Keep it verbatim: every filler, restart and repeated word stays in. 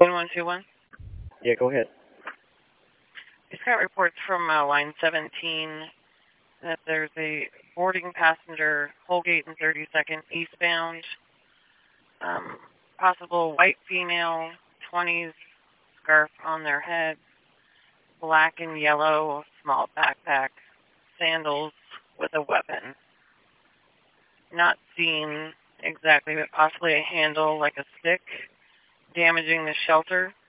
one one two one? Yeah, go ahead. We've got reports from uh, line seventeen that there's a boarding passenger, Holgate and thirty-second eastbound. Um, possible white female, twenties, scarf on their head, black and yellow, small backpack, sandals with a weapon. Not seen exactly, but possibly a handle like a stick, damaging the shelter.